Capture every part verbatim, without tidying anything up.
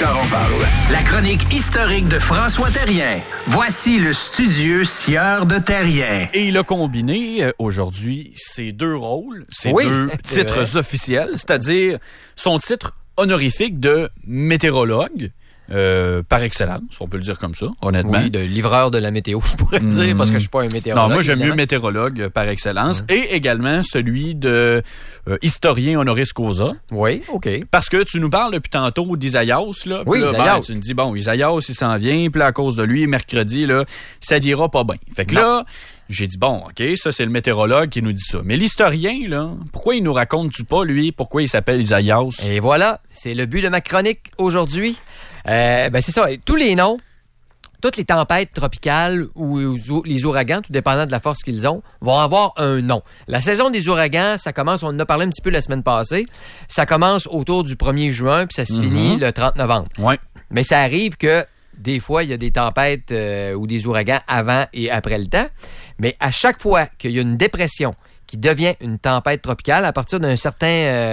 Richard en parle. La chronique historique de François Terrien. Voici le studieux sieur de Terrien. Et il a combiné euh, aujourd'hui ses deux rôles, ses Oui, deux c'est titres vrai. officiels, c'est-à-dire son titre honorifique de météorologue. Euh, par excellence, on peut le dire comme ça, honnêtement. Oui, de livreur de la météo, je pourrais Mmh. dire, parce que je suis pas un météorologue. Non, moi j'aime évidemment. mieux météorologue euh, par excellence. Mmh. Et également celui de euh, historien honoris causa. Oui, OK. Parce que tu nous parles depuis tantôt d'Isaïas, là. Oui, Puis là, Isaïas. ben, tu me dis, bon, Isaïas, il s'en vient, puis là, à cause de lui, mercredi, là, ça dira pas bien. Fait que Non. là, j'ai dit, bon, OK, ça, c'est le météorologue qui nous dit ça. Mais l'historien, là, pourquoi il nous raconte-tu pas, lui, pourquoi il s'appelle Isaïas? Et voilà, c'est le but de ma chronique aujourd'hui. Euh, ben c'est ça, tous les noms, toutes les tempêtes tropicales ou les ouragans, tout dépendant de la force qu'ils ont, vont avoir un nom. La saison des ouragans, ça commence, on en a parlé un petit peu la semaine passée, ça commence autour du premier juin, puis ça se Mm-hmm. finit le trente novembre. Ouais. Mais ça arrive que des fois, il y a des tempêtes euh, ou des ouragans avant et après le temps. Mais à chaque fois qu'il y a une dépression qui devient une tempête tropicale, à partir d'un certain,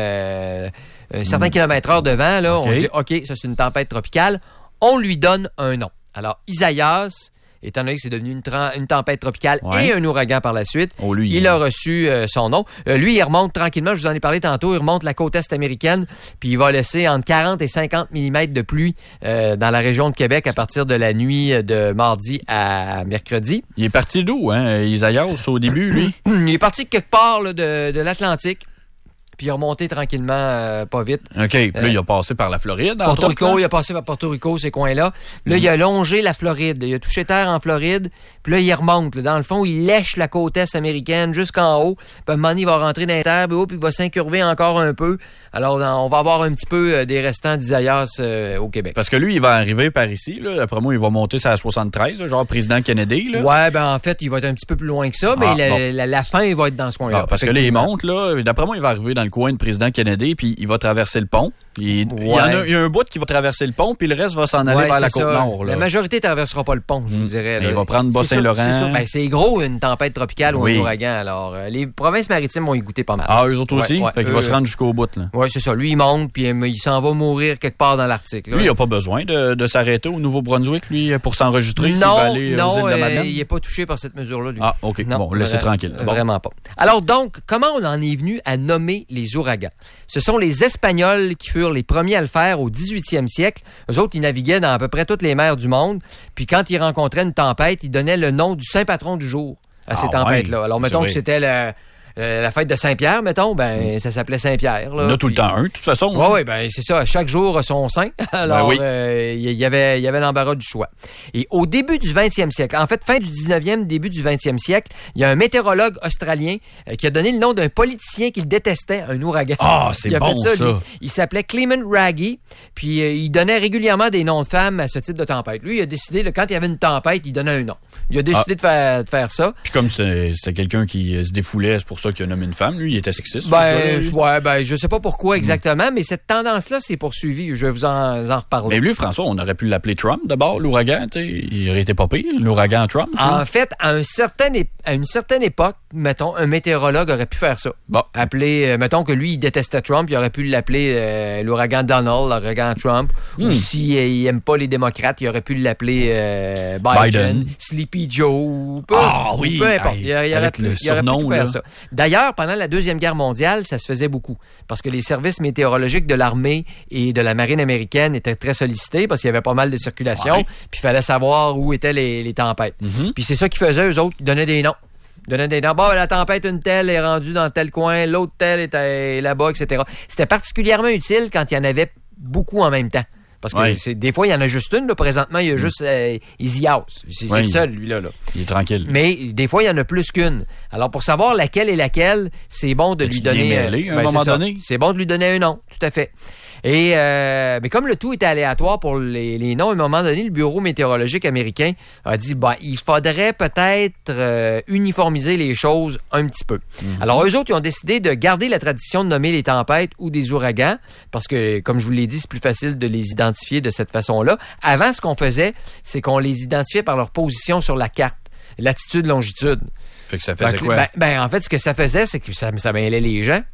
euh, un certain Mm. kilomètre heure de vent, là, OK. on dit, OK, ça c'est une tempête tropicale. On lui donne un nom. Alors, Isaïas, étant donné que c'est devenu une, tra- une tempête tropicale Ouais. et un ouragan par la suite, Oh, lui, il il- a reçu euh, son nom. Euh, lui, il remonte tranquillement, je vous en ai parlé tantôt, il remonte la côte est américaine, puis il va laisser entre quarante et cinquante millimètres de pluie euh, dans la région de Québec à partir de la nuit de mardi à mercredi. Il est parti d'où, hein, Isaïas, au début, lui? Il est parti de quelque part là, de, de l'Atlantique, puis il est remonté tranquillement, euh, pas vite. OK, puis là, Euh, il a passé par la Floride, entre Porto autres, Rico, là. il a passé par Porto Rico, ces coins-là. Là, il a longé la Floride. Il a touché terre en Floride. Puis là, il remonte. Là. Dans le fond, il lèche la côte est américaine jusqu'en haut. Puis à un moment donné, il va rentrer dans les terres. Puis, oh, puis il va s'incurver encore un peu. Alors, dans- on va avoir un petit peu euh, des restants d'Isaïas euh, au Québec. Parce que lui, il va arriver par ici, là. Après moi, il va monter ça à soixante-treize, là, genre président Kennedy, là. Ouais, ben en fait, il va être un petit peu plus loin que ça, mais Ah, la, bon. la, la fin, il va être dans ce coin-là. Ah, parce que là, il effectivement. monte, là. D'après moi, il va arriver dans le coin de président Kennedy, puis il va traverser le pont. Il, il y en a, il y a un bout qui va traverser le pont, puis le reste va s'en aller Ouais, vers la c'est côte ça. nord, là. La majorité ne traversera pas le pont, je vous dirais. Mais là. il va prendre C'est sûr- Bas-Saint-Laurent. C'est sûr. Ben, c'est gros, une tempête tropicale ou Oui. un ouragan. Alors, euh, les provinces maritimes vont y goûter pas mal. Ah, eux autres Ouais, aussi? ouais, fait qu'il eux- va se rendre jusqu'au bout, là. Oui, c'est ça. Lui, il monte, puis euh, il s'en va mourir quelque part dans l'Arctique. Là. Lui, il n'a pas besoin de, de s'arrêter au Nouveau-Brunswick, lui, pour s'enregistrer, s'il va non, aller aux îles non, de euh, Madeleine. il n'est pas touché par cette mesure-là, lui. Ah, OK. Non, Bon, laissez vra- tranquille. Bon. Vraiment pas. Alors donc, comment on en est venu à nommer les ouragans? Ce sont les Espagnols qui furent les premiers à le faire au dix-huitième siècle. Eux autres, ils naviguaient dans à peu près toutes les mers du monde. Puis quand ils rencontraient une tempête, ils donnaient le nom du saint patron du jour à ces Ah, tempêtes-là. ouais. Alors, C'est mettons vrai. que c'était le- euh, la fête de Saint-Pierre, mettons, ben ça s'appelait Saint-Pierre. Il y en a tout le temps un, de toute façon. Oui, oui, ben c'est ça. Chaque jour a son saint. Alors, Ben oui. euh, il y avait, il y avait l'embarras du choix. Et au début du vingtième siècle, en fait, fin du dix-neuvième, début du vingtième siècle, il y a un météorologue australien euh, qui a donné le nom d'un politicien qu'il détestait, un ouragan. Ah, c'est Il a bon, fait ça. lui. Il s'appelait Clement Raggy, puis euh, il donnait régulièrement des noms de femmes à ce type de tempête. Lui, il a décidé, là, quand il y avait une tempête, il donnait un nom. Il a décidé Ah. de, faire, de faire ça. Puis comme c'est- c'était quelqu'un qui euh, se défoulait, c'est pour ça qu'il a nommé une femme. Lui, il était sexiste. Ben, ce gars-là, lui. ouais, ben, je sais pas pourquoi exactement, mais cette tendance-là s'est poursuivie. Je vais vous en, en reparler. Mais lui, François, on aurait pu l'appeler Trump d'abord, l'ouragan, tu sais. Il aurait été pas pire, l'ouragan Trump. là. En fait, à, un certain é- à une certaine époque, mettons, un météorologue aurait pu faire ça. Bon. Appeler, euh, mettons que lui, il détestait Trump, il aurait pu l'appeler euh, l'ouragan Donald, l'ouragan Trump. Hmm. Ou s'il il aime pas les démocrates, il aurait pu l'appeler euh, Biden, Biden. Sleepy Joe, ou peu, Ah ou oui, peu importe. hey, il, aurait- il aurait avec pu, le il aurait pu surnom, tout faire là. ça. D'ailleurs, pendant la Deuxième Guerre mondiale, ça se faisait beaucoup. Parce que les services météorologiques de l'armée et de la marine américaine étaient très sollicités parce qu'il y avait pas mal de circulation. Ouais. Puis il fallait savoir où étaient les, les tempêtes. Mhm. Puis c'est ça qu'ils faisaient, eux autres, ils donnaient des noms. Ils donnaient des noms. Bon, ben, la tempête, une telle est rendue dans tel coin, l'autre telle est là-bas, et cetera. C'était particulièrement utile quand il y en avait beaucoup en même temps. Parce que Ouais. c'est, des fois, il y en a juste une. Là, présentement, il y a juste euh, Isias. C'est, c'est Ouais, le il- seul, lui-là. Là. Il est tranquille. Mais des fois, il y en a plus qu'une. Alors, pour savoir laquelle est laquelle, c'est bon de Tu lui deviens donner... mêlé, à un ben, moment c'est ça. donné. C'est bon de lui donner un nom, tout à fait. Et euh, mais comme le tout était aléatoire pour les, les noms, à un moment donné, le Bureau météorologique américain a dit, bah, il faudrait peut-être euh, uniformiser les choses un petit peu. Mhm. Alors, eux autres, ils ont décidé de garder la tradition de nommer les tempêtes ou des ouragans, parce que, comme je vous l'ai dit, c'est plus facile de les identifier de cette façon-là. Avant, ce qu'on faisait, c'est qu'on les identifiait par leur position sur la carte, latitude, longitude. Fait que ça faisait Fait que, quoi? Ben, ben, en fait, ce que ça faisait, c'est que ça, ça mêlait les gens.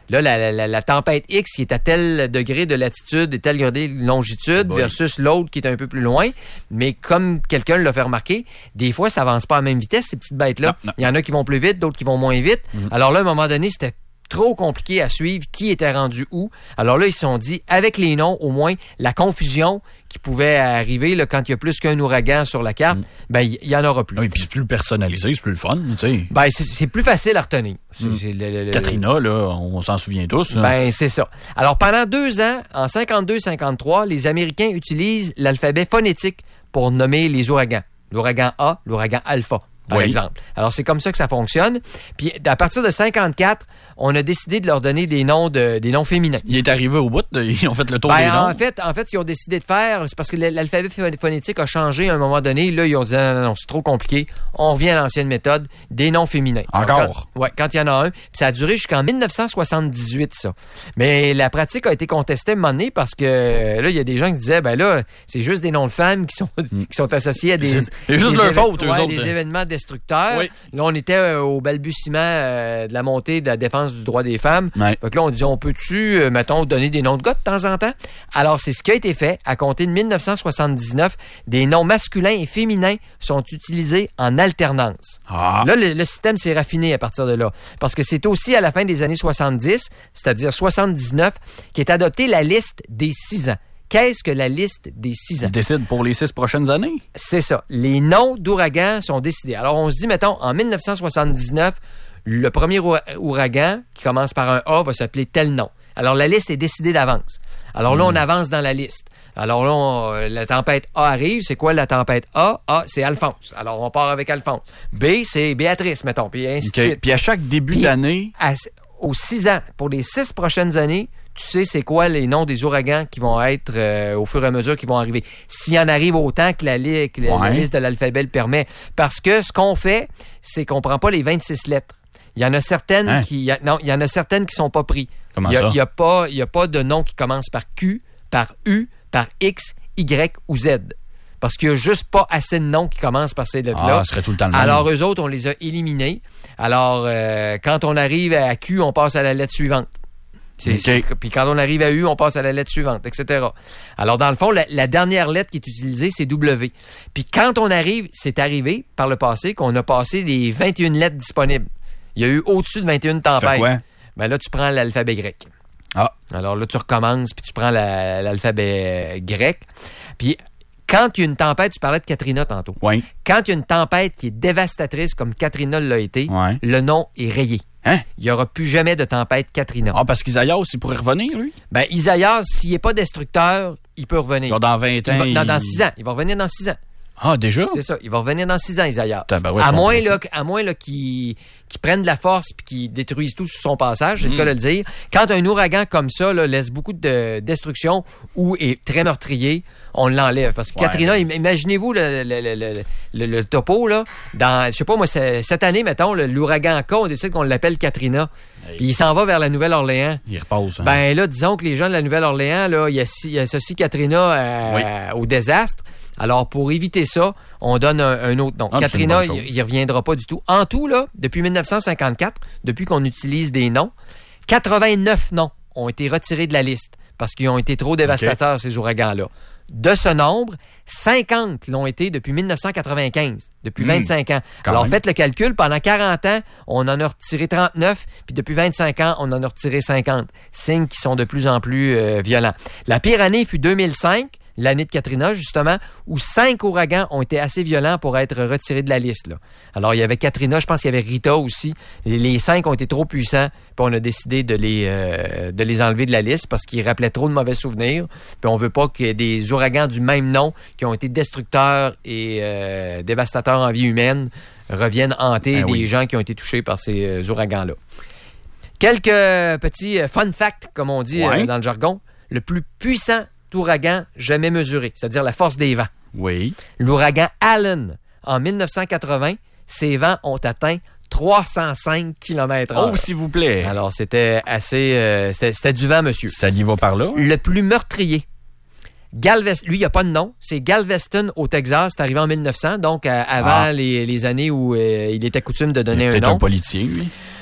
Là, la, la, la, la tempête X qui est à tel degré de latitude et tel degré de longitude bon. versus l'autre qui est un peu plus loin. Mais comme quelqu'un l'a fait remarquer, des fois, ça avance pas à la même vitesse, ces petites bêtes-là. Non, non. Il y en a qui vont plus vite, d'autres qui vont moins vite. Mm-hmm. Alors là, à un moment donné, c'était trop compliqué à suivre qui était rendu où. Alors là, ils se sont dit, avec les noms, au moins, la confusion qui pouvait arriver là, quand il y a plus qu'un ouragan sur la carte, mm. ben il y, y en aura plus. Oui, puis c'est plus personnalisé, c'est plus le fun, tu sais. Ben c'est, c'est plus facile à retenir. C'est, Mm. c'est le, le, le, Katrina, là, on s'en souvient tous. Là. Ben c'est ça. Alors pendant deux ans, en cinquante-deux cinquante-trois, les Américains utilisent l'alphabet phonétique pour nommer les ouragans. L'ouragan A, l'ouragan Alpha. Par oui. exemple. Alors, c'est comme ça que ça fonctionne. Puis, à partir de cinquante-quatre, on a décidé de leur donner des noms de, des noms féminins. Il est arrivé au bout, de, ils ont fait le tour ben, des noms. En fait, en fait, ce qu'ils ont décidé de faire, c'est parce que l'alphabet phonétique a changé à un moment donné. Là, ils ont dit, non, non, non, c'est trop compliqué. On revient à l'ancienne méthode, des noms féminins. Encore? Oui, quand il y en a un. Puis ça a duré jusqu'en dix-neuf cent soixante-dix-huit, ça. Mais la pratique a été contestée à un moment donné parce que là, il y a des gens qui disaient, ben là, c'est juste des noms de femmes qui sont, mm. qui sont associés à des, c'est, c'est juste des, leur éve- faute, eux ouais, autres. des événements destructeurs. Oui. Là, on était euh, au balbutiement euh, de la montée de la défense du droit des femmes. Ouais. Fait que là, on dit, on peut-tu, euh, mettons, donner des noms de gars de temps en temps? Alors, c'est ce qui a été fait. À compter de dix-neuf cent soixante-dix-neuf, des noms masculins et féminins sont utilisés en alternance. Ah. Là, le, le système s'est raffiné à partir de là. Parce que c'est aussi à la fin des années soixante-dix, c'est-à-dire soixante-dix-neuf, qu'est adoptée la liste des six ans. Qu'est-ce que la liste des six ans? Ils décident pour les six prochaines années? C'est ça. Les noms d'ouragans sont décidés. Alors, on se dit, mettons, en dix-neuf cent soixante-dix-neuf, le premier ouragan, qui commence par un A, va s'appeler tel nom. Alors, la liste est décidée d'avance. Alors là, mmh. on avance dans la liste. Alors là, on, la tempête A arrive. C'est quoi la tempête A? A, c'est Alphonse. Alors, on part avec Alphonse. B, c'est Béatrice, mettons, puis ainsi okay. de suite. Puis à chaque début puis, d'année... À, aux six ans, pour les six prochaines années, tu sais c'est quoi les noms des ouragans qui vont être euh, au fur et à mesure qui vont arriver. S'il y en arrive autant que la, li- que la, ouais. la liste de l'alphabet le permet. Parce que ce qu'on fait, c'est qu'on prend pas les vingt-six lettres. Il y en a certaines hein? qui... Y a, non, il y en a certaines qui sont pas pris. Comment il y a, ça? Il y a pas, il y a pas de nom qui commence par Q, par U, par X, Y ou Z. Parce qu'il y a juste pas assez de noms qui commencent par ces lettres-là. Ah, ce serait tout le temps le même. Alors, eux autres, on les a éliminés. Alors, euh, quand on arrive à Q, on passe à la lettre suivante. C'est, okay. c'est, puis quand on arrive à U, on passe à la lettre suivante, et cetera. Alors, dans le fond, la, la dernière lettre qui est utilisée, c'est W. Puis quand on arrive, c'est arrivé par le passé qu'on a passé les vingt et une lettres disponibles. Il y a eu au-dessus de vingt et une tempêtes. Quoi? Ben là, tu prends l'alphabet grec. Ah. Alors là, tu recommences, puis tu prends la, l'alphabet grec. Puis quand il y a une tempête, tu parlais de Katrina tantôt. Oui. Quand il y a une tempête qui est dévastatrice comme Katrina l'a été, ouais. le nom est rayé. Hein? Il n'y aura plus jamais de tempête Katrina. Ah, parce qu'Isaïas, il pourrait revenir, lui? Ben, Isaïas, s'il n'est pas destructeur, il peut revenir. Genre dans vingt ans. Il va, il... dans, dans six ans. Il va revenir dans six ans. Ah, déjà? C'est ça. Il va revenir dans six ans, Isaïas. Ouais, à, moins, là, à moins là, qu'il, qu'il prenne de la force et qu'il détruise tout sur son passage, c'est mm. le cas de le dire. Quand un ouragan comme ça là, laisse beaucoup de destruction ou est très meurtrier, on l'enlève. Parce que ouais. Katrina, imaginez-vous le, le, le, le, le, le topo, là, dans, je sais pas moi, cette année, mettons, le, l'ouragan K, on décide qu'on l'appelle Katrina. Hey. Puis il s'en va vers la Nouvelle-Orléans. Il repose. Hein. Ben là, disons que les gens de la Nouvelle-Orléans, là, ils associent Katrina à, oui. à, au désastre. Alors, pour éviter ça, on donne un, un autre nom. Ah, Katrina, il ne reviendra pas du tout. En tout, là, depuis dix-neuf cent cinquante-quatre, depuis qu'on utilise des noms, quatre-vingt-neuf noms ont été retirés de la liste parce qu'ils ont été trop dévastateurs, okay. ces ouragans-là. De ce nombre, cinquante l'ont été depuis dix-neuf cent quatre-vingt-quinze, depuis mmh, vingt-cinq ans. Alors, même. Faites le calcul, pendant quarante ans, on en a retiré trente-neuf, puis depuis vingt-cinq ans, on en a retiré cinquante. Signes qui sont de plus en plus euh, violents. La pire année fut deux mille cinq, l'année de Katrina, justement, où cinq ouragans ont été assez violents pour être retirés de la liste. Là. Alors, il y avait Katrina, je pense qu'il y avait Rita aussi. Les, les cinq ont été trop puissants, puis on a décidé de les, euh, de les enlever de la liste parce qu'ils rappelaient trop de mauvais souvenirs. Puis on veut pas qu'il y ait des ouragans du même nom qui ont été destructeurs et euh, dévastateurs en vie humaine reviennent hanter ben des oui. gens qui ont été touchés par ces euh, ouragans-là. Quelques petits euh, fun facts, comme on dit ouais. euh, dans le jargon. Le plus puissant ouragan jamais mesuré, c'est-à-dire la force des vents. Oui. L'ouragan Allen, en dix-neuf cent quatre-vingts, ses vents ont atteint trois cent cinq kilomètres heure. Oh, s'il vous plaît. Alors, c'était assez... Euh, c'était, c'était du vent, monsieur. Ça y va par là. Le plus meurtrier. Galveston, lui, il n'y a pas de nom. C'est Galveston, au Texas. C'est arrivé en mille neuf cents, donc euh, avant ah. les, les années où euh, il était coutume de donner un nom. Peut-être un politicien, lui.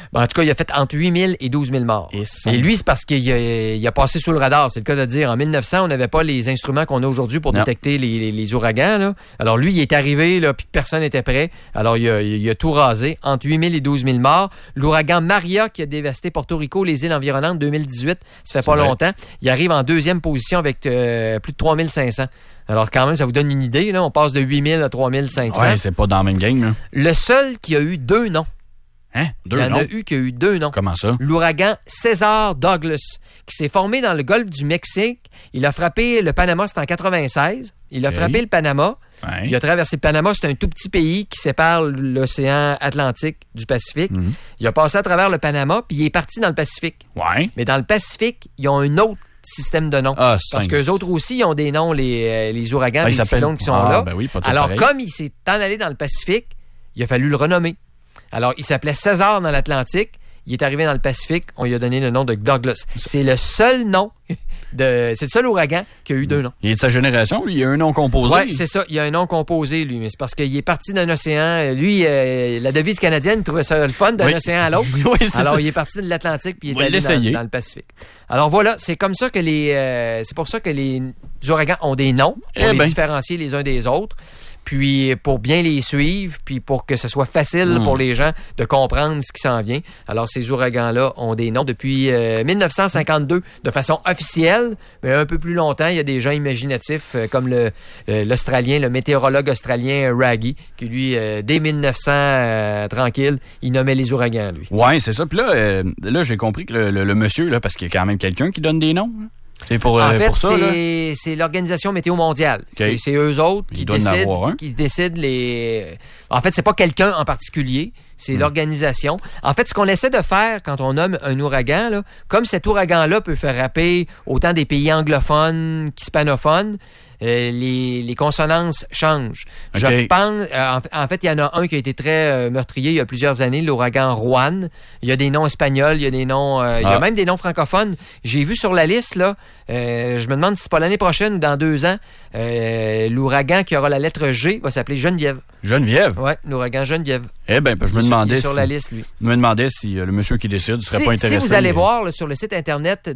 Ben, en tout cas, il a fait entre huit mille et douze mille morts. Et, et lui, c'est parce qu'il a, il a passé sous le radar. C'est le cas de dire. En mille neuf cents, on n'avait pas les instruments qu'on a aujourd'hui pour non. détecter les, les, les ouragans. Là. Alors lui, il est arrivé, là, puis personne n'était prêt. Alors il a, il a tout rasé. Entre huit mille et douze mille morts. L'ouragan Maria qui a dévasté Porto Rico, les îles environnantes, deux mille dix-huit. Ça fait c'est pas vrai. longtemps. Il arrive en deuxième position avec euh, plus de trois mille cinq cents. Alors quand même, ça vous donne une idée. Là. On passe de huit mille à trois mille cinq cents. Ouais, c'est pas dans le même game. Là. Le seul qui a eu deux noms. Hein? Deux Il y en noms? a eu qui a eu deux noms. Comment ça? L'ouragan César Douglas, qui s'est formé dans le golfe du Mexique. Il a frappé le Panama, c'était en quatre-vingt-seize. Il a Okay. frappé le Panama. Ouais. Il a traversé le Panama. C'est un tout petit pays qui sépare l'océan Atlantique du Pacifique. Mm-hmm. Il a passé à travers le Panama, puis il est parti dans le Pacifique. Ouais. Mais dans le Pacifique, ils ont un autre système de noms. Ah, Parce cinq. qu'eux autres aussi, ils ont des noms, les, euh, les ouragans, Ah, les il s'appelle- cyclones qui sont Ah, là. ben oui, pas tout Alors, pareil. comme il s'est en allé dans le Pacifique, il a fallu le renommer. Alors, il s'appelait César dans l'Atlantique. Il est arrivé dans le Pacifique. On lui a donné le nom de Douglas. C'est le seul nom de, c'est le seul ouragan qui a eu deux noms. Il est de sa génération, lui, il a un nom composé. Ouais, c'est ça. Il y a un nom composé, lui. Mais c'est parce qu'il est parti d'un océan. Lui, euh, la devise canadienne, il trouvait ça le fun d'un Oui. océan à l'autre. Oui, c'est Alors, ça. il est parti de l'Atlantique puis il On est va allé l'essayer. dans, dans le Pacifique. Alors voilà, c'est comme ça que les, euh, c'est pour ça que les ouragans ont des noms pour Eh les ben. différencier les uns des autres. Puis pour bien les suivre, puis pour que ce soit facile Mm. pour les gens de comprendre ce qui s'en vient. Alors ces ouragans-là ont des noms depuis euh, mille neuf cent cinquante-deux de façon officielle, mais un peu plus longtemps, il y a des gens imaginatifs euh, comme le euh, l'Australien, le météorologue australien Raggy, qui lui, euh, dès mille neuf cents, euh, tranquille, il nommait les ouragans, lui. Ouais, c'est ça. Puis là, euh, là j'ai compris que le, le, le monsieur, là, parce qu'il y a quand même quelqu'un qui donne des noms. Là. C'est pour, En euh, fait, pour ça, là. c'est, c'est l'Organisation météo mondiale. Okay. C'est, c'est eux autres Il qui doit en avoir un. décident, qui décident les... En fait, c'est pas quelqu'un en particulier, c'est Hmm. l'organisation. En fait, ce qu'on essaie de faire quand on nomme un ouragan, là, comme cet ouragan-là peut faire frapper autant des pays anglophones qu'hispanophones, euh, les, les consonances changent. Okay. Je pense, euh, en, en fait, il y en a un qui a été très euh, meurtrier il y a plusieurs années, l'ouragan Juan. Il y a des noms espagnols, il y a des noms, euh, il y a Ah. même des noms francophones. J'ai vu sur la liste, là, euh, je me demande si c'est pas l'année prochaine ou dans deux ans, euh, l'ouragan qui aura la lettre G va s'appeler Geneviève. Geneviève. Ouais, l'ouragan Geneviève. Eh ben, je me Il est sur- demandais il est sur si, la liste, lui. je me demandais si euh, le monsieur qui décide serait Si, pas si intéressé. vous allez mais- voir là, sur le site internet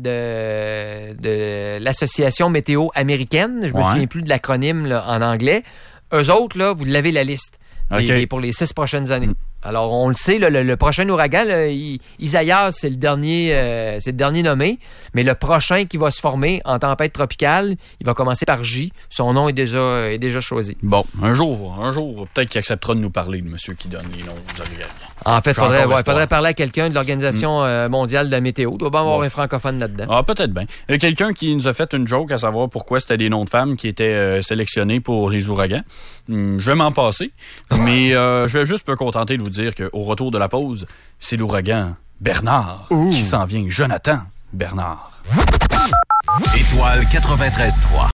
de, de l'Association météo américaine, je me Ouais. souviens plus de l'acronyme là, en anglais, eux autres, là, vous l'avez la liste. OK. Les- les- pour les six prochaines années. Mm. Alors, on le sait, là, le, le prochain ouragan, là, I- Isaias, c'est le dernier euh, c'est le dernier nommé, mais le prochain qui va se former en tempête tropicale, il va commencer par J. Son nom est déjà, est déjà choisi. Bon, un jour, un jour, peut-être qu'il acceptera de nous parler, le monsieur qui donne les noms aux ouragans. En fait, il J'ai faudrait, encore ouais, espoir. faudrait parler à quelqu'un de l'Organisation euh, mondiale de la météo. Il doit bien avoir Ouais. un francophone là-dedans. Ah, peut-être bien. Il y a quelqu'un qui nous a fait une joke à savoir pourquoi c'était des noms de femmes qui étaient euh, sélectionnés pour les ouragans. Hum, je vais m'en passer, mais euh, je vais juste me contenter de vous dire qu'au retour de la pause, c'est l'ouragan Bernard Ouh. qui s'en vient. Jonathan Bernard. Étoile quatre-vingt-treize trois.